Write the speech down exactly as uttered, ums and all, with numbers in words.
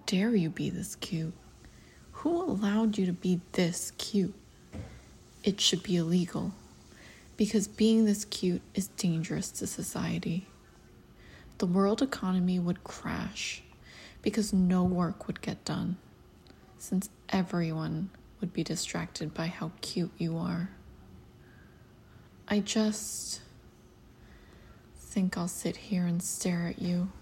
dare you be this cute? Who allowed you to be this cute? It should be illegal, because being this cute is dangerous to society. The world economy would crash because no work would get done, since everyone would be distracted by how cute you are. I just think I'll sit here and stare at you